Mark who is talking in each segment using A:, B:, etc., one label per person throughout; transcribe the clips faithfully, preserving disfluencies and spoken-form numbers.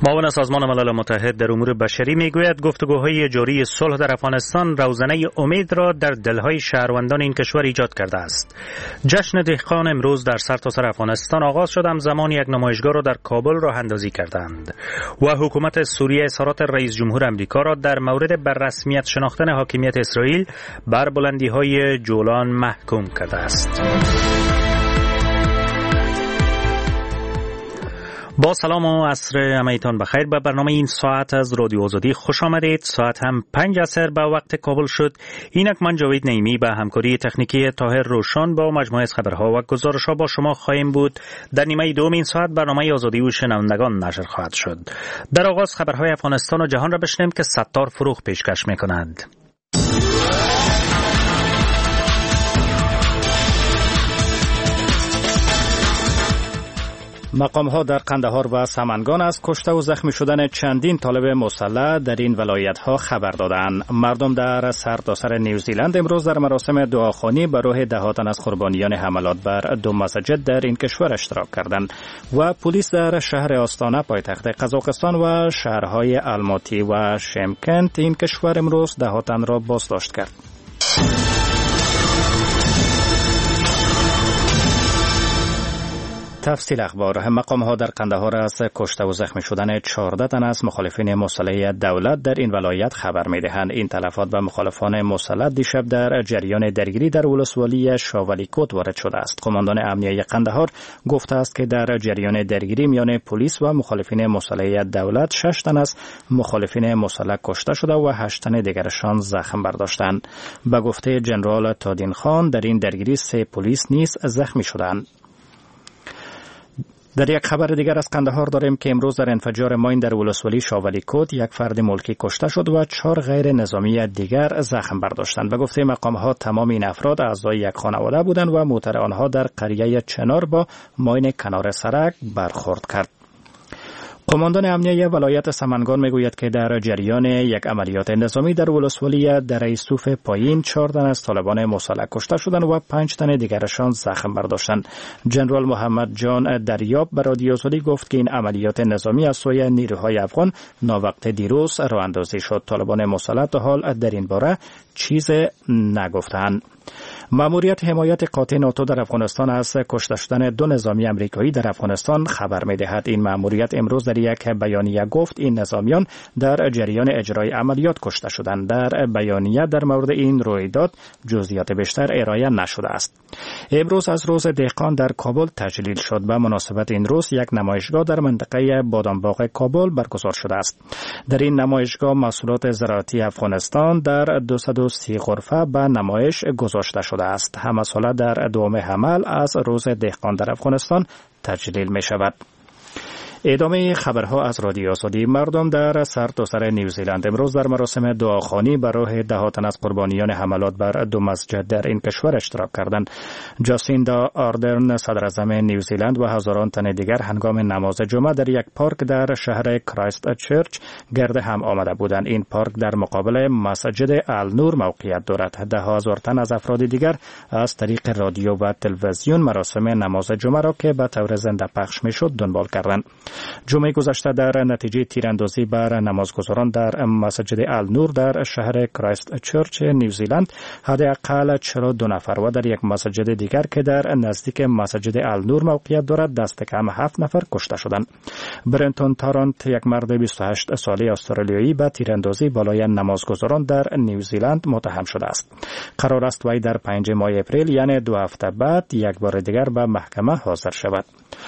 A: معاون سازمان ملل متحد در امور بشری میگوید گفتگوهای جاری صلح در افغانستان روزنه امید را در دلهای شهروندان این کشور ایجاد کرده است. جشن دهقان امروز در سرتاسر افغانستان آغاز شد، همزمان یک نمایشگاه را در کابل راه اندازی کردند و حکومت سوریه اظهارات رئیس جمهور آمریکا را در مورد بر رسمیت شناختن حاکمیت اسرائیل بر بلندی‌های جولان محکوم کرده است. با سلام و عصر همگیتان بخیر. به برنامه این ساعت از رادیو آزادی خوش آمدید. ساعت هم پنج عصر به وقت کابل شد. اینک من جاوید نعیمی به همکاری تکنیکی طاهر روشن با مجموعه از خبرها و گزارش‌ها با شما خواهیم بود. در نیمه دوم این ساعت برنامه آزادی و شنوندگان نشر خواهد شد. در آغاز خبرهای افغانستان و جهان را بشنویم که ستار فروغ پیشکش می‌کند.
B: مقام‌ها در قندهار و سمنگان از کشته و زخمی شدن چندین طالب مسلح در این ولایت‌ها خبر دادند. مردم در سرتاسر نیوزیلند امروز در مراسم دعاخوانی برای ده تن از قربانیان حملات بر دو مسجد در این کشور اشتراک کردند و پلیس در شهر آستانه پایتخت قزاقستان و شهرهای الماتی و شمکنت این کشور امروز ده تن را بازداشت کرد. تفصیل اخبار. مقام‌ها در قندهار از کشته و زخمی شدن چهارده تن از مخالفین مسلح دولت در این ولایت خبر می‌دهند. این تلفات به مخالفان مسلح دیشب در جریان درگیری در ولسوالی شاولیکوت وارد شده است. قماندان امنیه قندهار گفته است که در جریان درگیری میان پلیس و مخالفین مسلح دولت شش تن از مخالفین مسلح کشته شده و هشت تن دیگرشان زخم برداشتند. به گفته جنرال تادین خان در این درگیری سه پلیس نیز زخمی شدند. در یک خبر دیگر از قندهار داریم که امروز در انفجار ماین در ولسوالی شاولیکوت یک فرد ملکی کشته شد و چهار غیر نظامی دیگر زخم برداشتند. به گفته مقام‌ها تمام این افراد اعضای یک خانواده بودند و موتر آنها در قریه چنار با ماین کنار سرک برخورد کرد. قماندان امنیه ولایت سمنگان میگوید که در جریان یک عملیات نظامی در ولسوالی دره صوف پایین چهار تن از طالبان مسلح کشته شدند و پنج تن دیگرشان زخم برداشتند. جنرال محمد جان دریاب به رادیو آزادی گفت که این عملیات نظامی از سوی نیروهای افغان ناوقت دیروز راه اندازی شد. طالبان مسلح تا حال در این باره چیز نگفتند. ماموریت حمایت قاطع ناتو در افغانستان از کشته شدن دو نظامی امریکایی در افغانستان خبر می‌دهد. این ماموریت امروز در یک بیانیه گفت این نظامیان در جریان اجرای عملیات کشته شدند. در بیانیه در مورد این رویداد جزئیات بیشتر ارائه نشده است. امروز از روز دهقان در کابل تجلیل شد. به مناسبت این روز یک نمایشگاه در منطقه بادامباغ کابل برگزار شده است. در این نمایشگاه محصولات زراعتی افغانستان در دویست و سی غرفه به نمایش گذاشته شده است. همه ساله در دوم حمل از روز دهقان در افغانستان تجلیل می شود. ادامه خبرها از رادیو آزادی. مردم در سرتاسر نیوزیلند امروز در مراسم دعاخوانی برای ده تن از قربانیان حملات بر دو مسجد در این کشور اشتراک کردند. جاسیندا آردرن صدر اعظم نیوزیلند و هزاران تن دیگر هنگام نماز جمعه در یک پارک در شهر کرایست چرچ گرد هم آمده بودند. این پارک در مقابل مسجد النور موقعیت دارد. ده هزار تن از افراد دیگر از طریق رادیو و تلویزیون مراسم نماز جمعه را که به طور زنده پخش میشد دنبال کردند. جمعه گذشته در نتیجه تیراندازی بر نمازگزاران در مسجد النور در شهر کرایست چرچ نیوزیلند حداقل چهل و دو نفر و در یک مسجد دیگر که در نزدیک مسجد النور موقعیت دارد دست کم هفت نفر کشته شدند. برنتون تارانت یک مرد بیست و هشت ساله استرالیایی به تیراندازی بالای نمازگزاران در نیوزیلند متهم شده است. قرار است وی در پنجم ماه اپریل یعنی دو هفته بعد یک بار دیگر به محکمه حاضر شود.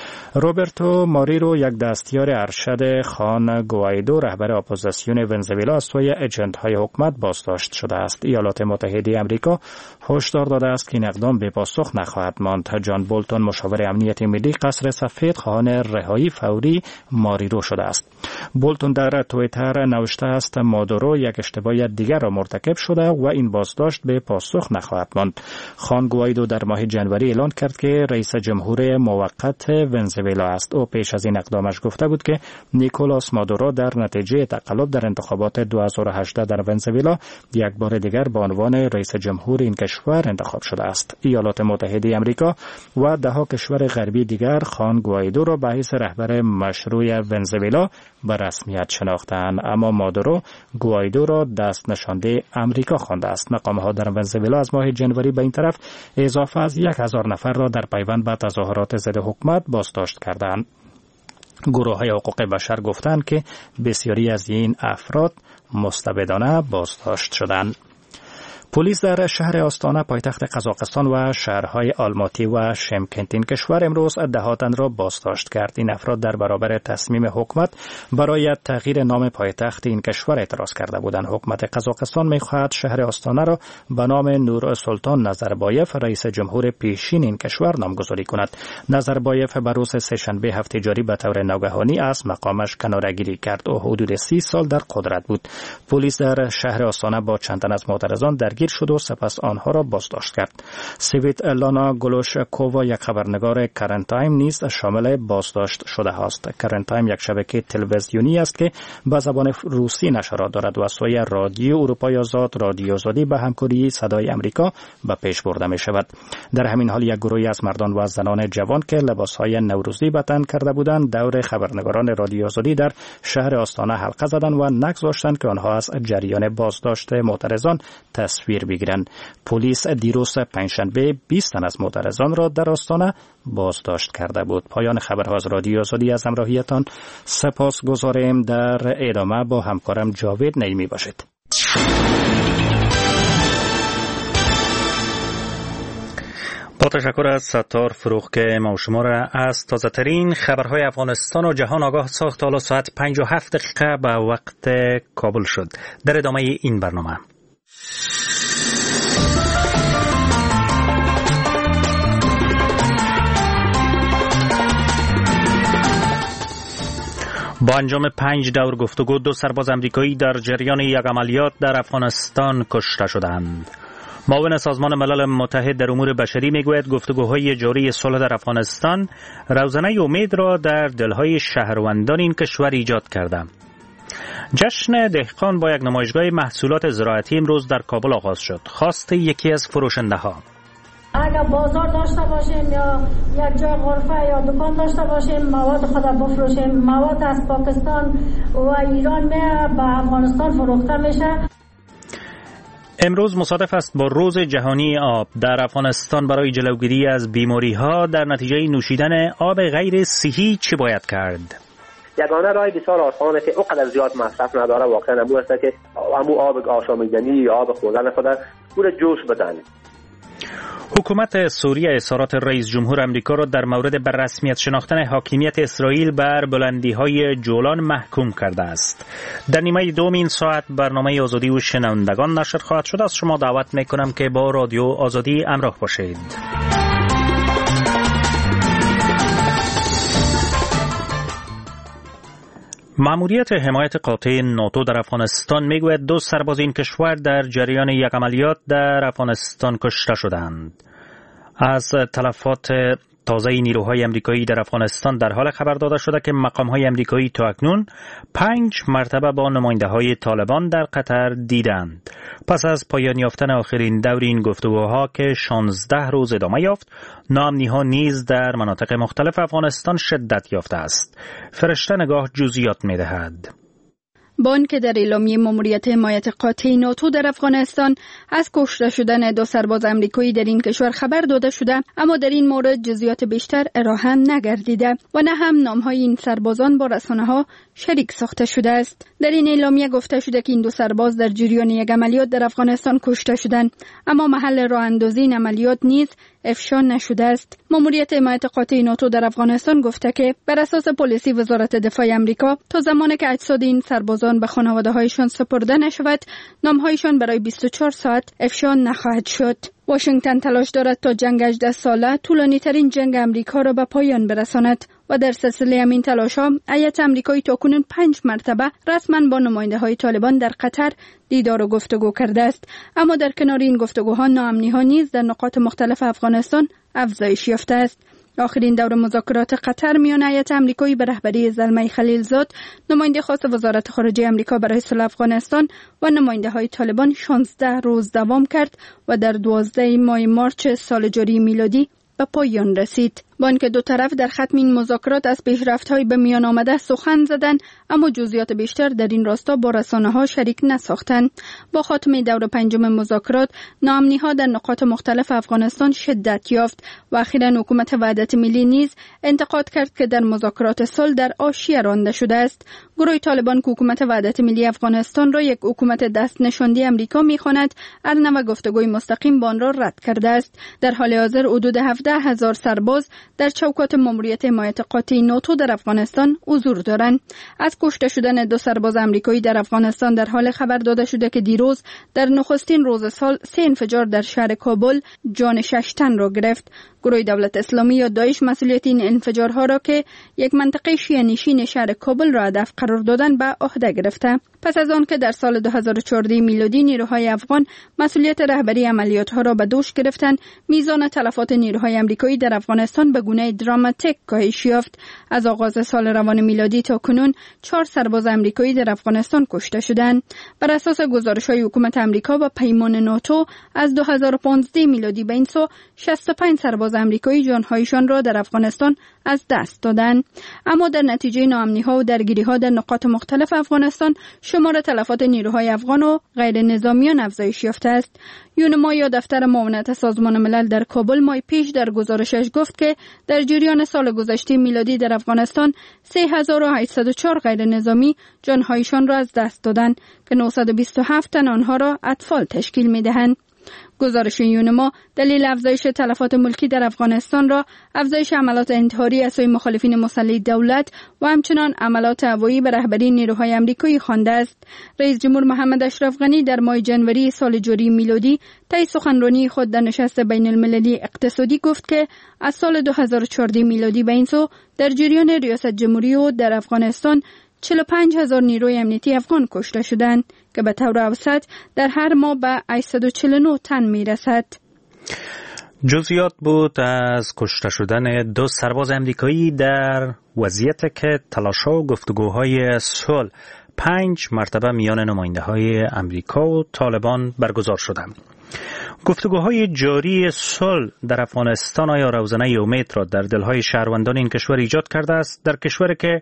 B: روبرتو ماریرو یک دستیار ارشد خان گوایدو رهبر اپوزیسیون ونزوئلا از سوی ایجنت‌های حکومت بازداشت شده است. ایالات متحده آمریکا هشدار داده است که این اقدام بی پاسخ نخواهد ماند. جان بولتون مشاور امنیت ملی قصر سفید خواهان رهایی فوری ماریرو شده است. بولتون در توییتر نوشته است مادورو یک اشتباه دیگر را مرتکب شده و این بازداشت به پاسخ نخواهد ماند. خان گوایدو در ماه ژانویه اعلام کرد که رئیس جمهور موقت ونزوئلا ونزوئلا است. او پیش از این اقدامش گفته بود که نیکولاس مادورو در نتیجه تقلب در انتخابات دو هزار و هجده در ونزوئلا یک بار دیگر به عنوان رئیس جمهور این کشور انتخاب شده است. ایالات متحده آمریکا و دهها کشور غربی دیگر خان گوایدو را به حیث رهبر مشروع ونزوئلا به رسمیت شناختند، اما مادورو گوایدو را دست نشانده آمریکا خوانده است. مقام‌ها در ونزوئلا از ماه جنوری به این طرف اضافه از یک هزار نفر را در پیوند به تظاهرات ضد حکومت بازداشت کردند. گروه‌های حقوق بشر گفتند که بسیاری از این افراد مستبدانه بازداشت شدند. پلیس در شهر آستانه پایتخت قزاقستان و شهرهای آلماتی و شمکنت این کشور امروز ده تن را بازداشت کرد. این افراد در برابر تصمیم حکومت برای تغییر نام پایتخت این کشور اعتراض کرده بودند. حکومت قزاقستان می‌خواهد شهر آستانه را به نام نورسلطان نظربایف رئیس جمهور پیشین این کشور نامگذاری کند. نظربایف بر روز سه‌شنبه هفته جاری به طور ناگهانی از مقامش کناره‌گیری کرد. او حدود سی سال در قدرت بود. پلیس در شهر آستانه با چند تن از معترضان درگیر شد و سپس آنها را بازداشت کرد. سویت لانا گلوشکووا یک خبرنگار کرنت تایم نیز شامل بازداشت شده است. کرنت تایم یک شبکه تلویزیونی است که به زبان روسی نشرات دارد و از سوی رادیو اروپای آزاد رادیو آزادی به همکاری صدای آمریکا به پیش برده می شود. در همین حال یک گروهی از مردان و زنان جوان که لباسهای نوروزی به تن کرده بودند دور خبرنگاران رادیو آزادی در شهر آستانه حلقه زدند و نگذاشتند که آنها از جریان بازداشت معترضان تصویر بگیرند. پلیس دیروز پنجشنبه بیست تن از معترضان را در آستانه بازداشت کرده بود. پایان خبرها از رادیو آزادی. از همراهیتان سپاسگزاریم. در ادامه با همکارم جاوید نعیمی باشید.
A: با تشکر از ستار فروغ که ما شما را از تازه ترین خبرهای افغانستان و جهان آگاه ساخت. حالا ساعت پنج و هفت دقیقه به وقت کابل شد. در ادامه این برنامه با انجام پنج دور گفتگو دو سرباز امریکایی در جریان یک عملیات در افغانستان کشته شدند. معاون سازمان ملل متحد در امور بشری میگوید گفتگوهای جاری صلح در افغانستان روزنه امید را در دلهای شهروندان این کشور ایجاد کرده. جشن دهقان با یک نمایشگاه محصولات زراعتی امروز در کابل آغاز شد. خواست یکی از فروشنده ها:
C: اگر بازار داشته باشیم یا یک جای غرفه یا دکان داشته باشیم مواد خود بفروشیم. مواد از پاکستان و ایران میه به افغانستان فروخته میشه.
A: امروز مصادف است با روز جهانی آب. در افغانستان برای جلوگیری از بیماری ها در نتیجه نوشیدن آب غیر صحی چی باید کرد؟
D: یگانه راه بسیار آسانه که اونقدر زیاد مصرف نداره واقعا امو است که امو آب آشامیدنی یا آب خوردن خود پور جوش بدن.
A: حکومت سوریه اظهارات رئیس جمهور آمریکا را در مورد بر رسمیت شناختن حاکمیت اسرائیل بر بلندی‌های جولان محکوم کرده است. در نیمه دوم این ساعت برنامه آزادی و شنوندگان نشر خواهد شد. از شما دعوت می‌کنم که با رادیو آزادی همراه باشید. مأموریت حمایت قاطع ناتو در افغانستان میگوید دو سرباز این کشور در جریان یک عملیات در افغانستان کشته شدند. از تلفات تازه نیروهای امریکایی در افغانستان در حال خبر داده شده که مقام‌های امریکایی تا اکنون پنج مرتبه با نماینده‌های طالبان در قطر دیدند. پس از پایان یافتن آخرین دور این گفتگوها که شانزده روز ادامه یافت، ناامنی‌ها نیز در مناطق مختلف افغانستان شدت یافته است. فرشته نگاه جزئیات می‌دهد.
E: با آنکه در اعلامیه مأموریت حمایت قاطع ناتو در افغانستان از کشته شدن دو سرباز امریکایی در این کشور خبر داده شده، اما در این مورد جزئیات بیشتر ارائه نگردیده و نه هم نام‌های این سربازان با رسانه‌ها شریک ساخته شده است. در این اعلامیه گفته شده که این دو سرباز در جریان یک عملیات در افغانستان کشته شدند، اما محل راه اندازی این عملیات نیز افشا نشده است. مأموریت حمایت قاطع ناتو در افغانستان گفته که بر اساس پالیسی وزارت دفاع آمریکا تا زمانی که اجساد این سربازان به خانواده‌هایشان سپرده نشود، نام‌هایشان برای بیست و چهار ساعت افشا نخواهد شد. واشنگتن تلاش دارد تا جنگ هجده ساله طولانی ترین جنگ امریکا را به پایان برساند و در سلسله همین تلاش‌ها هیئت آمریکایی تاکنون پنج مرتبه رسما با نماینده‌های طالبان در قطر دیدار و گفتگو کرده است. اما در کنار این گفتگوها ناامنی‌ها نیز در نقاط مختلف افغانستان افزایش یافته است. آخرین دور مذاکرات قطر میان هیئت آمریکایی به رهبری زلمه خلیلزاد، نماینده خاص وزارت خارجه آمریکا برای صلح افغانستان و نماینده های طالبان شانزده روز دوام کرد و در دوازده ماه مارچ سال جاری میلادی به پایان رسید. با اینکه دو طرف در ختم این مذاکرات از پیشرفت‌های به میان آمده سخن زدند، اما جزئیات بیشتر در این راستا با رسانه‌ها شریک نساختند. با خاتمه دور پنجم مذاکرات، ناامنی‌ها در نقاط مختلف افغانستان شدت یافت و اخیراً حکومت وحدت ملی نیز انتقاد کرد که در مذاکرات صلح در حاشیه رانده شده است. گروه طالبان که حکومت وحدت ملی افغانستان را یک حکومت دست نشانده آمریکا می‌خواند، ارنو گفتگوی مستقیم با آن را رد کرده است. در حال حاضر حدود هفده هزار سرباز در چوکات ماموریت حمایت قاطع ناتو در افغانستان حضور دارند. از کشته شدن دو سرباز آمریکایی در افغانستان در حال خبر داده شده که دیروز در نخستین روز سال سه انفجار در شهر کابل جان شش تن را گرفت. گروه دولت اسلامی یا داعش مسئولیت این انفجارها را که یک منطقه شیعه نشین شهر کابل را هدف قرار دادن به عهده گرفته. پس از آن که در سال دو هزار و چهارده میلادی نیروهای افغان مسئولیت رهبری عملیاتها را به دوش گرفتند، میزان تلفات نیروهای آمریکایی در افغانستان به گونه دراماتیک کاهش یافت. از آغاز سال روان میلادی تا کنون چهار سرباز آمریکایی در افغانستان کشته شدند. بر اساس گزارش‌های حکومت آمریکا و پیمان ناتو، از دو هزار و پانزده میلادی به این سو شصت و پنج سرباز آمریکایی جانهایشان را در افغانستان از دست دادند. اما در نتیجه ناامنی‌ها و درگیری‌ها در نقاط مختلف افغانستان، شمار تلفات نیروهای افغان و غیر نظامیان افزایش یافته است. یونما یا دفتر معاونت سازمان ملل در کابل ماه پیش در گزارشش گفت که در جریان سال گذشته میلادی در افغانستان سه هزار و هشتصد و چهار غیر نظامی جانهایشان را از دست دادند که نهصد و بیست و هفت تن آنها را اطفال تشکیل می‌دهند. گزارش یونما دلیل افزایش تلفات ملکی در افغانستان را افزایش حملات انتحاری از سوی مخالفین مسلح دولت و همچنان حملات هوایی به رهبری نیروهای آمریکایی خوانده است. رئیس جمهور محمد اشرف غنی در ماه ژانویه سال جاری میلادی طی سخنرانی خود در نشست بین المللی اقتصادی گفت که از سال دو هزار و چهارده میلادی به این سو در جریان ریاست جمهوری و در افغانستان چهل و پنج هزار نیروی امنیتی افغان کشته شدند که به طور اوسط در هر ماه به هشتصد و چهل و نه تن میرسد.
A: جزئیات بود از کشته شدن دو سرباز امریکایی در وضعیتی که تلاش‌ها و گفتگوهای صلح پنج مرتبه میان نماینده‌های امریکا و طالبان برگزار شده. گفتگوهای جاری صلح در افغانستان آیا روزنه امید را در دلهای شهروندان این کشور ایجاد کرده است، در کشوری که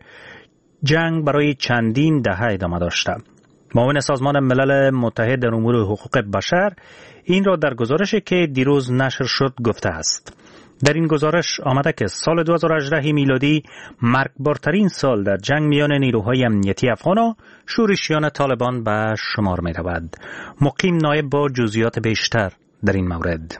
A: جنگ برای چندین دهه ادامه داشته؟ معاون سازمان ملل متحد در امور حقوق بشر این را در گزارشی که دیروز نشر شد گفته است. در این گزارش آمده که سال دو هزار و هجده میلادی مرگبارترین سال در جنگ میان نیروهای امنیتی افغان و شورشیان طالبان به شمار می رود. مقیم نایب با جزئیات بیشتر در این مورد.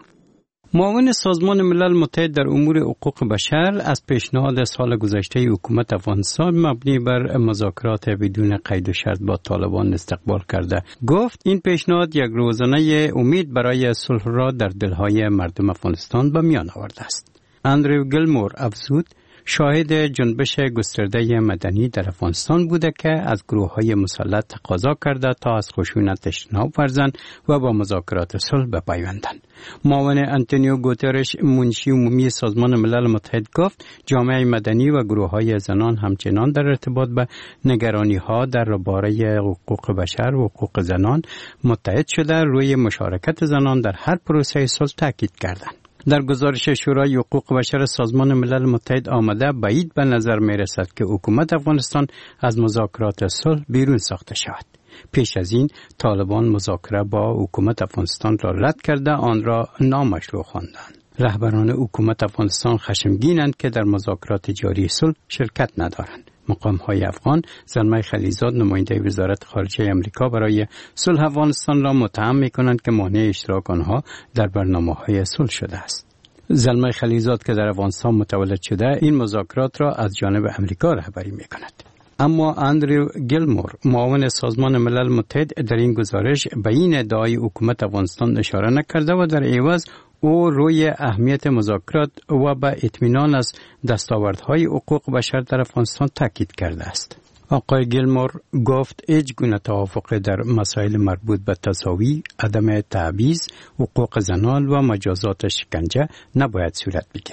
F: معاون سازمان ملل متحد در امور حقوق بشر از پیشنهاد سال گذشته حکومت افغانستان مبنی بر مذاکرات بدون قید و شرط با طالبان استقبال کرده. گفت این پیشنهاد یک روزنه امید برای صلح را در دلهای مردم افغانستان به میان آورده است. اندریو گیلمور افزود شاهد جنبش گسترده مدنی در افغانستان بوده که از گروه‌های مسلح تقاضا کرده تا از خشونت اجتناب ورزند و با مذاکرات صلح بپیوندند. معاون آنتونیو گوترش منشی عمومی سازمان ملل متحد گفت جامعه مدنی و گروه‌های زنان همچنان در ارتباط به نگرانی‌ها درباره حقوق بشر و حقوق زنان متحد شده روی مشارکت زنان در هر پروسه صلح تاکید کردند. در گزارش شورای حقوق بشر سازمان ملل متحد آمده بعید به نظر می رسد که حکومت افغانستان از مذاکرات صلح بیرون ساخته شود. پیش از این طالبان مذاکره با حکومت افغانستان را رد کرده آن را نامشروع خواندند. رهبران حکومت افغانستان خشمگینند که در مذاکرات جاری صلح شرکت ندارند. مقام‌های افغان زلمه خلیلزاد نماینده وزارت خارجه آمریکا برای صلح افغانستان را متهم می‌کنند که مانع اشتراک آنها در برنامه‌های صلح شده است. زلمه خلیلزاد که در افغانستان متولد شده این مذاکرات را از جانب آمریکا رهبری می‌کند. اما اندریو گیلمور معاون سازمان ملل متحد در این گزارش به این ادعای حکومت افغانستان اشاره نکرده و در عوض او روی اهمیت مذاکرات و به اطمینان از دستاوردهای حقوق بشر در افغانستان تاکید کرده است. آقای گیلمور گفت هیچ گونه توافق در مسائل مربوط به تساوی، عدم تبعیض، حقوق زنان و مجازات شکنجه نباید صورت بگیرد.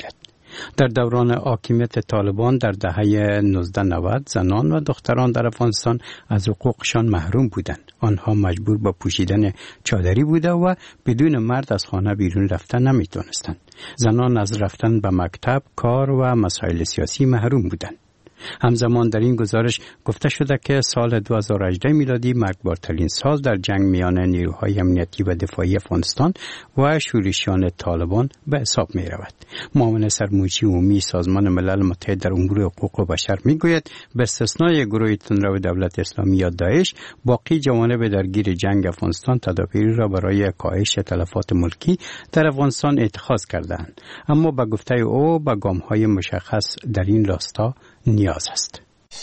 F: در دوران حاکمیت طالبان در دهه نوزده نود زنان و دختران در افغانستان از حقوقشان محروم بودند. آنها مجبور به پوشیدن چادری بوده و بدون مرد از خانه بیرون رفتن نمیتونستند. زنان از رفتن به مکتب، کار و مسائل سیاسی محروم بودند. همزمان در این گزارش گفته شده که سال دو هزار و هجده میلادی مرگبارترین سال در جنگ میان نیروهای امنیتی و دفاعی افغانستان و شورشیان طالبان به حساب می رود. معاون سرمایه‌ای عمومی سازمان ملل متحد در امور حقوق بشر می گوید به استثنای گروه تندرو دولت اسلامی یا داعش، باقی جوانب درگیر جنگ افغانستان تدابیری را برای کاهش تلفات ملکی در افغانستان اتخاذ کردند، اما به گفته او به گام‌های مشخص در این راستا نیاز است.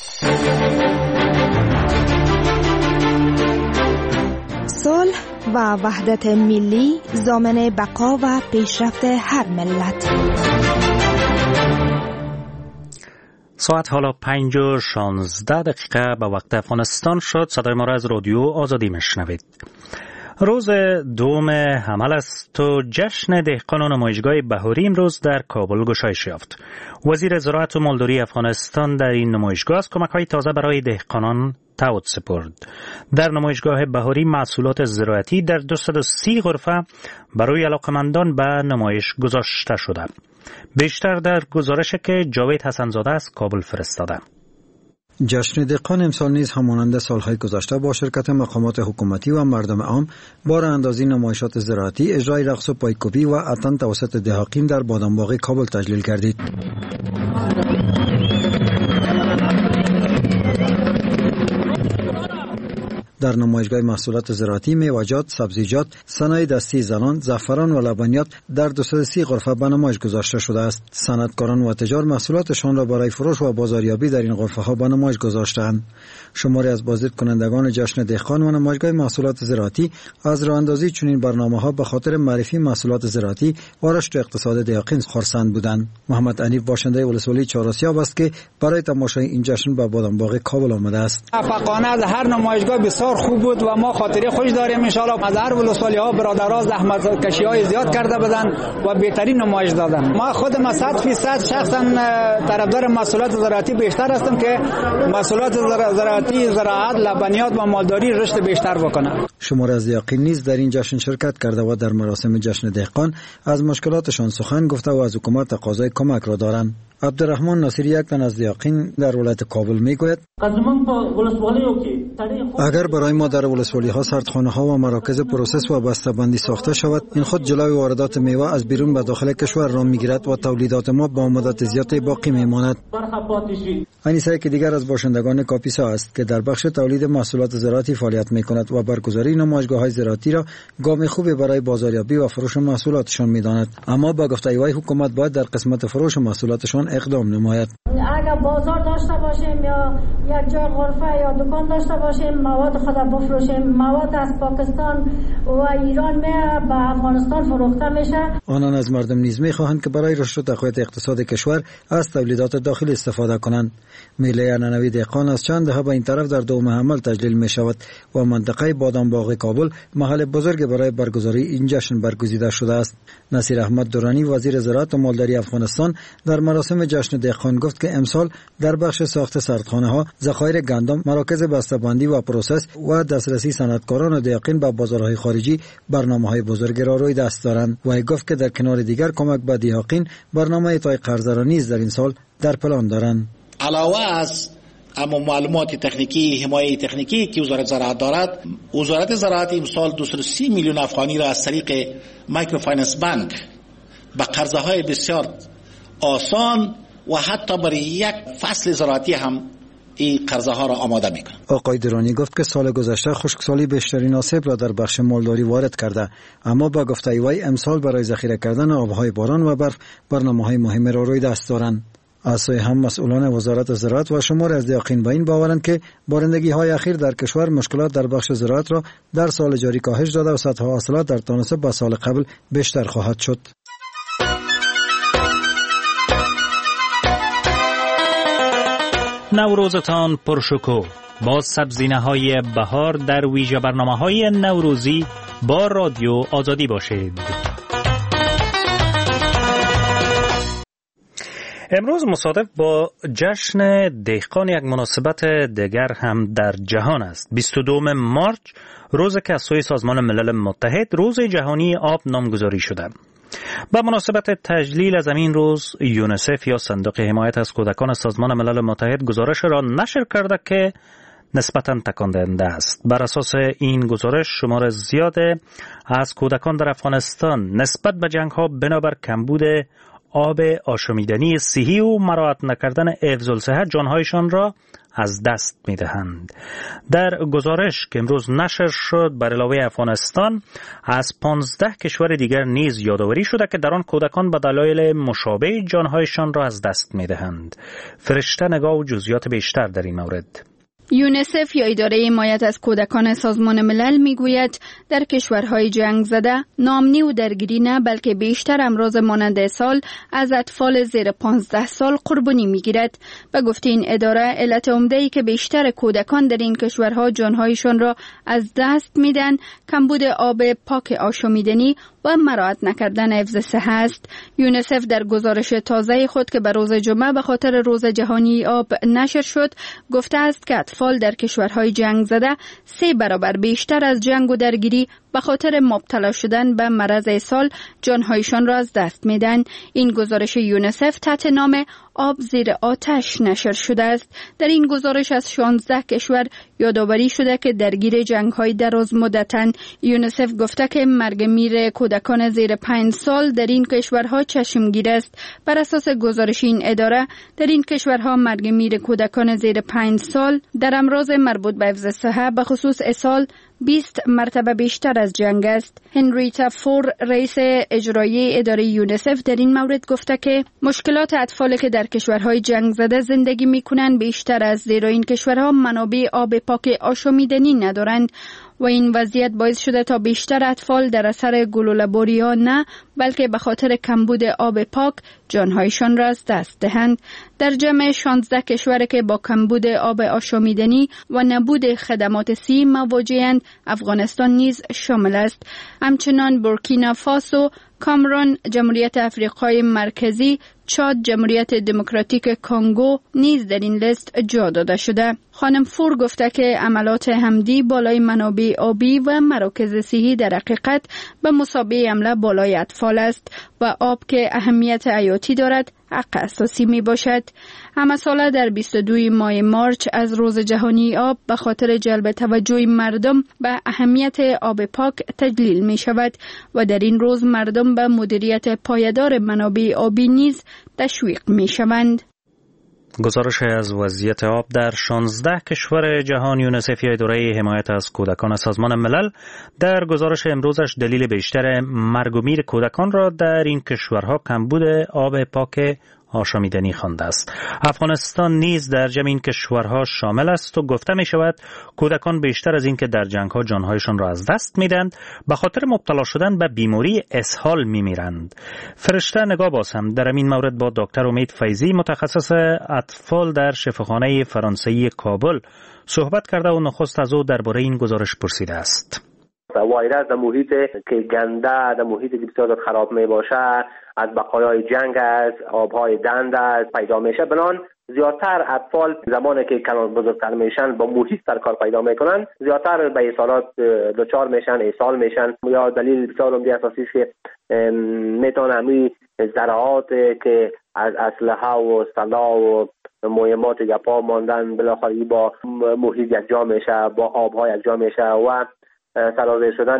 G: صلح و وحدت ملی ضامن بقا و پیشرفت هر ملت.
A: ساعت حالا پنج و شانزده دقیقه به وقت افغانستان شد. صدای ما را از رادیو آزادی میشنوید. روز دوم حمل است و جشن دهقان نمایشگاه بهاری امروز در کابل گشایش یافت. وزیر زراعت و مالداری افغانستان در این نمایشگاه از کمک‌های تازه برای دهقانان تعهد سپرد. در نمایشگاه بهاری محصولات زراعتی در دویست و سی غرفه برای علاقمندان به نمایش گذاشته شده. بیشتر در گزارشی که جاوید حسن‌زاده از کابل فرستاده.
H: جشن دهقان امسال نیز همانند سالهای گذشته با شرکت مقامات حکومتی و مردم عام با راه‌اندازی نمایشات زراعتی، اجرای رقص و پایکوبی و عطن توسط دهقان در بادامباغ کابل تجلیل گردید. در نمایشگاه محصولات زراعتی، میوه‌جات، سبزیجات، صنایع دستی زنان، زعفران و لبنیات در دویست و سی غرفه به نمایش گذاشته شده است. صنعتکاران و تجار محصولاتشان را برای فروش و بازاریابی در این غرفه ها به نمایش گذاشتند. شماری از بازدید کنندگان جشن دهقان و نمایشگاه محصولات زراعتی از راه‌اندازی چنین برنامه‌ها به خاطر معرفی محصولات زراعتی و رشد اقتصاد دهقان خرسند بودند. محمد عنیف باشنده ولسوالی چهارآسیاب است که برای تماشای این جشن به بادامباغ کابل آمده است.
I: افقانه از هر نمایشگاه بسیار خوب بود و ما خاطره خوش داریم. ان شاء الله از هر ولسوالی ها برادرها زحمت کشی های زیاد کرده بودن و بهترین نمایش دادن. ما خودم صد فیصد شخصا طرفدار محصولات زراعتی بیشتر هستم که محصولات زراعتی، زراعت، لبنیات و مالداری رشد بیشتر بکنه.
H: شمار از دهقان نیز در این جشن شرکت کرده و در مراسم جشن دهقان از مشکلاتشان سخن گفته و از حکومت تقاضای کمک را دارند. عبدالرحمن ناصری یک تن از دهقان در ولایت کابل میگوید اگر برای ما در ولسوالی ها سردخانه ها و مراکز پروسس و بسته‌بندی ساخته شود، این خود جلوی واردات میوه از بیرون به داخل کشور را میگیرد و تولیدات ما با مدت زیاد باقی میماند. انیسه که دیگر از باشندگان کاپیسا است که در بخش تولید محصولات زراعتی فعالیت میکند و برگزاری نمایشگاه های زراعتی را گام خوبی برای بازاریابی و فروش محصولاتشان میداند، اما با گفته وی حکومت باید در قسمت فروش محصولاتشان اقدام نماید.
C: اگر بازار داشته باشیم یا یک جای غرفه یا دکان داشته باشیم، مواد خود بفروشیم، مواد از پاکستان و ایران به افغانستان فروخته میشه.
H: آنان از مردم نیز میخواهند که برای رشد و تقویت اقتصاد کشور از تولیدات داخلی استفاده کنند. میله عنعنوی دهقان از چند دهه به این طرف در دوم حمل تجلیل می شود و منطقه بادامباغ کابل محل بزرگ برای برگزاری این جشن برگزیده شده است. نصیر احمد دورانی وزیر زراعت و مالداری افغانستان در مراسم جشن دهقان گفت که امسال در بخش ساخت سردخانه ها، ذخایر گندم، مراکز بسته‌بندی و پروسس و دسترسی صنعتکاران و دهقان به بازارهای خارجی برنامه‌های بزرگی را روی دست دارند. و گفت که در کنار دیگر کمک به دهقان، برنامه اعطای قرض را نیز در این سال در پلان دارند.
J: علاوه از اما معلومات تکنیکی، حمایت تکنیکی که وزارت زراعت دارد، وزارت زراعت امسال دویست و سی میلیون افغانی را از طریق مایکرو فایننس بانک به قرضهای بسیار آسان و حتی برای یک فصل زراعتی هم این قرضه ها را آماده میکنه.
H: آقای درانی گفت که سال گذشته خشکسالی بیشترین آسیب را در بخش مالداری وارد کرده، اما با گفته وی امسال برای ذخیره کردن آبهای باران و برف برنامه‌های مهمی را روی دست دارند. از سوی هم مسئولان وزارت زراعت و شمار از دهقان به این باورند که بارندگی های اخیر در کشور مشکلات در بخش زراعت را در سال جاری کاهش داده و سطح حاصلات در تناسب با سال قبل بیشتر خواهد شد.
A: نوروزتان پرشکوه با سبزینه‌های بهار در ویژه برنامه‌های نوروزی با رادیو آزادی باشید. امروز مصادف با جشن دهقان یک مناسبت دیگر هم در جهان است. بیست و دوم مارچ روز که از سوی سازمان ملل متحد روز جهانی آب نامگذاری شده. با مناسبت تجلیل از این روز یونیسف یا صندوق حمایت از کودکان سازمان ملل متحد گزارش را نشر کرده که نسبتاً تکان دهنده است. بر اساس این گزارش شمار زیاد از کودکان در افغانستان نسبت به جنگ‌ها بنابر کمبود آب آشامیدنی صحی و مراعات نکردن حفظ الصحت جانهایشان را از دست می‌دهند. در گزارش که امروز نشر شد بر علاوه افغانستان از پانزده کشور دیگر نیز یادآوری شده که در آن کودکان به دلایل مشابه جانهایشان را از دست می‌دهند. فرشته نگاه و جزئیات بیشتر در این مورد.
E: یونیسف یا اداره حمایت از کودکان سازمان ملل میگوید در کشورهای جنگ زده نامنی و درگیری نه بلکه بیشتر امراض مانند اسهال از اطفال زیر پانزده سال قربانی میگیرد. به گفته این اداره علت عمده‌ای که بیشتر کودکان در این کشورها جانهایشان را از دست میدن کمبود آب پاک آشامیدنی و مراعات نکردن حفظ صحت است. یونیسف در گزارش تازه خود که به روز جمعه به خاطر روز جهانی آب نشر شد گفته است که اطفال در کشورهای جنگ زده سه برابر بیشتر از جنگ و درگیری به خاطر مبتلا شدن به مرض اسهال جانهایشان را از دست میدن. این گزارش یونیسف تحت نام آب زیر آتش نشر شده است. در این گزارش از شانزده کشور یادآوری شده که درگیر جنگ‌های دراز مدتن. یونیسف گفته که مرگ میر کودکان زیر پنج سال در این کشورها چشمگیر است. بر اساس گزارش این اداره در این کشورها مرگ میر کودکان زیر پنج سال در امراض مربوط به حفظ صحت به خصوص اسهال بیست مرتبه بیشتر از جنگ است. هنریتا فور رئیس اجرایی اداره یونیسف در این مورد گفته که مشکلات اطفالی که در کشورهای جنگ زده زندگی میکنند بیشتر از زیرا این کشورها منابع آب پاک آشامیدنی ندارند و این وضعیت باعث شده تا بیشتر اطفال در اثر گلوله‌باری ها نه بلکه به خاطر کمبود آب پاک جانهایشان را از دست دهند. در جمع شانزده کشور که با کمبود آب آشامیدنی و نبود خدمات صحی مواجه‌اند افغانستان نیز شامل است. همچنان بورکینا فاسو، کامرون، جمهوریت افریقای مرکزی، چاد، جمهوریت دموکراتیک کنگو نیز در این لیست جا داده شده. خانم فور گفته که عملات حمدی بالای منابع آبی و مراکز صحی در حقیقت به مثابه حمله بالای اطفال است و آب که اهمیت حیاتی دارد حق اساسی می باشد. همه ساله در بیست و دوم ماه مارچ از روز جهانی آب به خاطر جلب توجه مردم به اهمیت آب پاک تجلیل می شود و در این روز مردم به مدیریت پایدار منابع آبی نیز تشویق می شوند.
A: گزارش از وضعیت آب در شانزده کشور جهان یونیسف یا اداره حمایت از کودکان سازمان ملل در گزارش امروزش دلیل بیشتر مرگ و میر کودکان را در این کشورها کمبود آب پاک آشامیدنی خوانده است. افغانستان نیز در جمع این کشورها شامل است و گفته می شود کودکان بیشتر از این که در جنگ‌ها جانهایشان را از دست میدند به خاطر مبتلا شدن به بیماری اسهال می میرند. فرشته نگاه باز هم در این مورد با دکتر امید فیضی متخصص اطفال در شفاخانه فرانسوی کابل صحبت کرده و نخست از او درباره این گزارش پرسیده است.
D: وایرس در محیط که گنده، در محیطی که بسیار خراب می باشه، از بقایای جنگ است، آبهای دند است پیدا میشه. بنان زیادتر اطفال زمانی که کلان بزرگتر میشن با محیط سر کار پیدا میکنن زیادتر به اسهالات دچار میشن، اسهال میشن. یا دلیل بسیار عمده اساسی است که میتونه همین ذرات که از اسلحه و سلاح و مهمات گپا ماندن بالاخره با محیط یکجا میشه، با آبها یکجا میشه و سرازیر شدن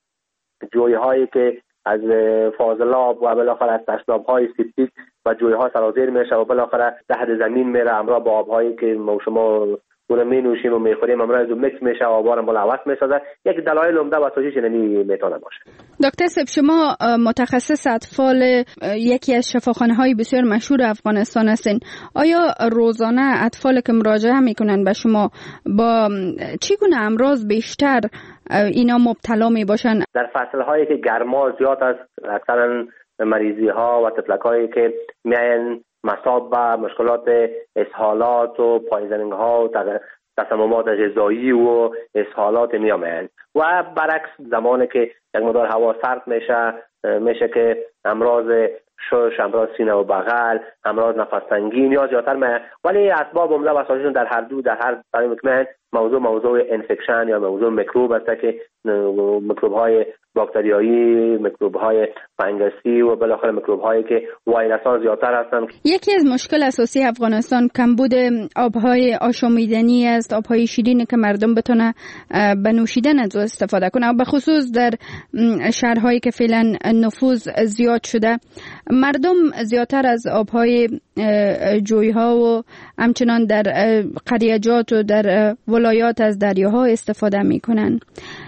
D: جویهایی که از فاضلاب و بالاخره از تشناب‌های سیپتیک و جویها سرازیر میشه و بالاخره تحت زمین میره همراه با آبهایی که ما شما اون می نوشیم و میخوریم همراه از میکس میشه و آبها رو ملوث میسازه. یک دلایل عمده و اساسیش نمی میتونه باشه.
E: دکتر صاحب شما متخصص اطفال یکی از شفاخانه‌های بسیار مشهور افغانستان هستین. آیا روزانه اطفال که مراجعه میکنن به شما با چگونه امراض بیشتر اینا مبتلا می باشن؟
D: در فصل‌هایی که گرما زیاد است اکثرا مریضی ها و تفلک‌هایی که میاین مصاب به مشکلات اسهالات و پایزنینگ ها و تسممات غذایی و اسهالات میامین و برعکس زمانی که یک مقدار هوا سرد میشه میشه که امراض شش، امراض سینه و بغل، امراض نفس تنگی یا زیادتر ما، ولی اسباب عمده و اساسیشون در هر دو در هر برای مطمئن موضوع موضوع انفکشن یا موضوع میکروب است که میکروب های باکتریایی، میکروب های فنگسی و بالاخره میکروب هایی که ویروس ها زیادتر هستند.
E: یکی از مشکل اساسی افغانستان کمبود آبهای آشامیدنی است، آبهای شیرین که مردم بتونه به نوشیدن از استفاده کنه، به خصوص در شهرهایی که فعلا نفوذ زیاد شده. مردم زیادتر از آبهای جویها و همچنان در قریجات و در ولایات از دریاها استفاده میکنن.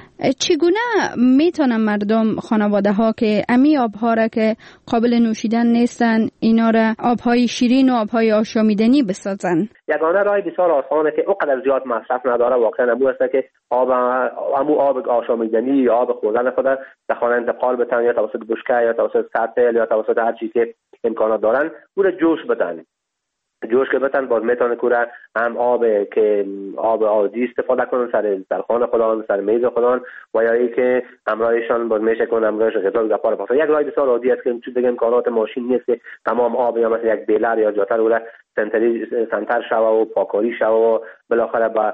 E: چگونه میتونن مردم، خانواده ها که امی آبها را که قابل نوشیدن نیستن، اینا را آبهای شیرین و آبهای آشامیدنی بسازن؟
D: یگانه راه بسیار آسانه که اونقدر زیاد مصرف نداره واقعا امو است که آب امو آب آشامیدنی یا آب خوردن خود در خانه انتقال بدن، یا توسط بشکه یا توسط سطل یا توسط هر چیزی که امکانات دارن اون جوش بدن. جوش که بتن باز میتونه کوره هم آب که آب عادی استفاده کنن سر سرخانه خودان، سر میز خودان، و یا ای که همراهشان باز میشه کنن همراهش غذا و گپار پاس. یک راه بسیار عادی است که چون دیگه امکانات ماشین نیست که تمام آب یا مثلا یک بیلر یا جاتر ولا سنتری سنتر شوه و پاکاری شوه و بالاخره با